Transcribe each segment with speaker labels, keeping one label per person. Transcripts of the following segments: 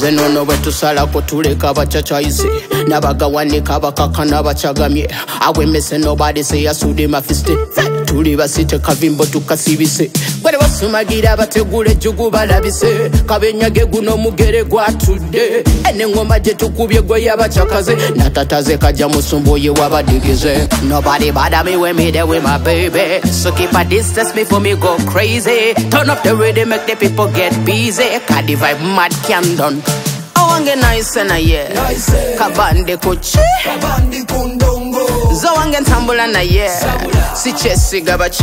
Speaker 1: Nze nono bwetusalako tuleka bachachayize nabagawanika bakakana bachagamye awemese nobody say yasude mafiste tuli basite kavimbo tukasibise gwere basumagira bategule jugu balabise kabenyage guno mugere gwatudde ene ngoma je tukubye gwe yabachakaze natataze kaja musumbuye wabadigize nobody bother me when me there with my baby so keep a distance before me go crazy turn up the rhythm make the people get busy cause the vibe mad can done I want get nice and nice kabande kochi kabande kundongo zo wange tambula na si chesi gabachi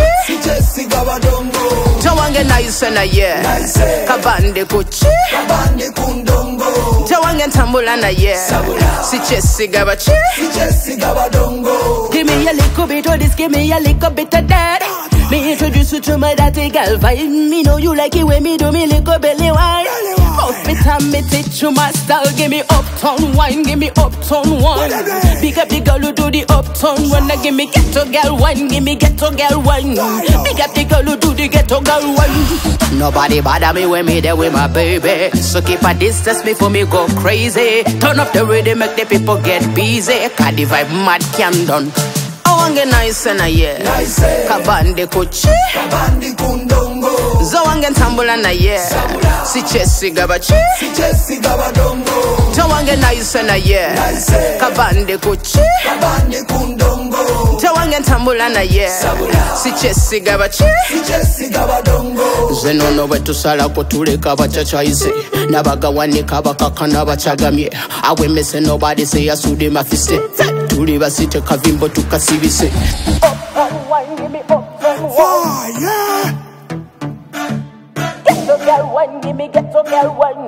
Speaker 1: to wange nice and nice kabande kochi kabande kundongo to wange tambula na si chesi gabachi give me a little bit of this give me a little bit of that me introduce you to my daddy girl vibe me know you like it when me do me little belly wine off me time me teach you my style give me uptown wine give me uptown wine big up the girl who do the uptown wine give me ghetto girl wine give me ghetto girl wine big up the girl who do the ghetto girl wine nobody bother me when me there with my baby so keep a distance before me go crazy turn up the rhythm make the people get busy cause the vibe mad can done I want get nice and nice kabande kochi kabande kundongo zo wange tambula na si chesi gabachi to wange nice and nice kabande kochi kabande kundongo to wange tambula na si chesi gabachi zenono bwetusalako tuleka bachachayize nabagawanika bakakana bachagamye awemese nobody say yasude mafiste tuli basite kavimbo tukasibise
Speaker 2: Give me fire. Get the girl one, give me get the girl one.